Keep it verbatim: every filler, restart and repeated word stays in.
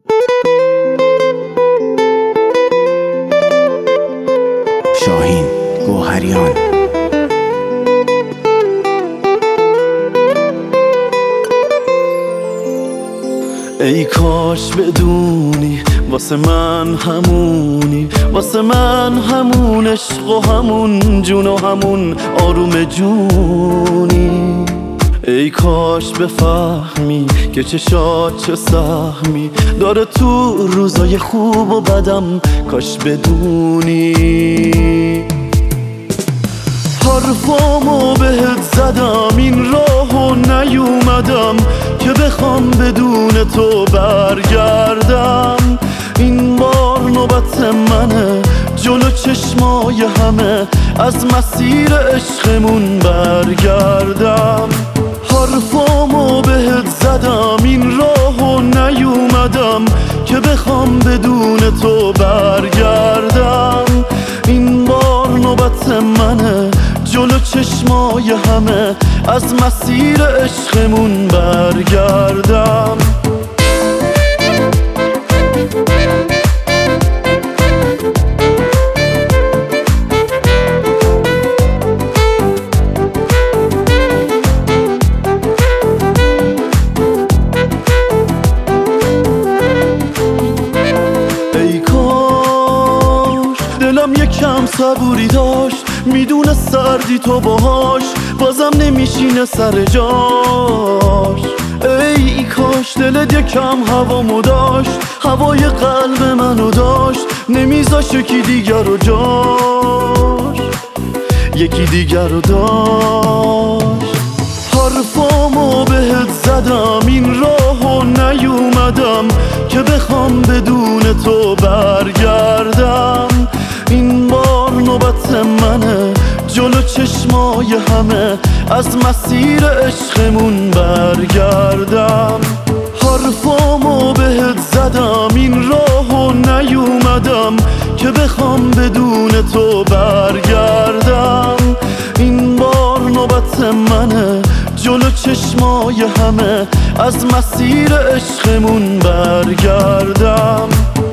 شاهین گوهریان. ای کاش بدونی واسه من همونی، واسه من همون عشق و همون جون و همون آروم جونی. ای کاش بفهمی که چشات چه سهمی داره تو روزای خوب و بدم، کاش بدونی. حرفامو بهت زدم، این راهو نیومدم که بخوام بدون تو برگردم. این بار نوبت منه جلو چشمای همه از مسیر عشقمون برگردم. حرفامو بهت زدم، این راهو نیومدم که بخوام بدون تو برگردم. این بار نوبت منه جلو چشمای همه از مسیر عشقمون برگردم. ای کاش دلم یکم صبوری داشت، میدونه سردی تو باهاش بازم نمیشینه سر جاش. ای کاش دلت یکم هوامو داشت، هوای قلب منو داشت، نمیذاش یکی دیگر رو جاش، یکی دیگر رو داشت. حرفامو بهت زدم، این راهو نیومدم که بخوام بدون تو برگردم. این بار نوبت منه جلو چشمای همه از مسیر عشقمون برگردم. حرفامو بهت زدم، این راهو نیومدم که بخوام بدون تو برگردم. این بار نوبت منه جلو چشمای همه از مسیر عشقمون برگردم.